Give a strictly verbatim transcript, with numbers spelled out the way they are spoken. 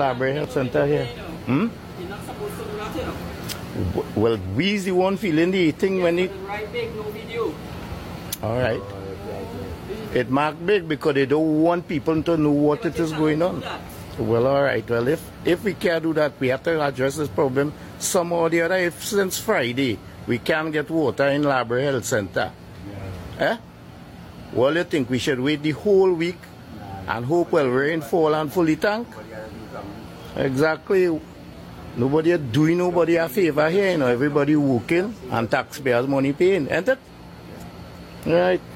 Library Health Center here. Hmm? You're not supposed to do that, you know. Well, we's the one feeling the thing when it. Right big, no video. All right. It marked big because they don't want people to know what it is going on. Well, all right. Well, if if we can't do that, we have to address this problem somehow or the other. If since Friday we can't get water in Library Health Center, yeah. eh? Well, you think we should wait the whole week and hope well rain fall and fully tank? Exactly. Nobody doing nobody a favor here, you know. Everybody working and taxpayers' money paying, ain't it? Right.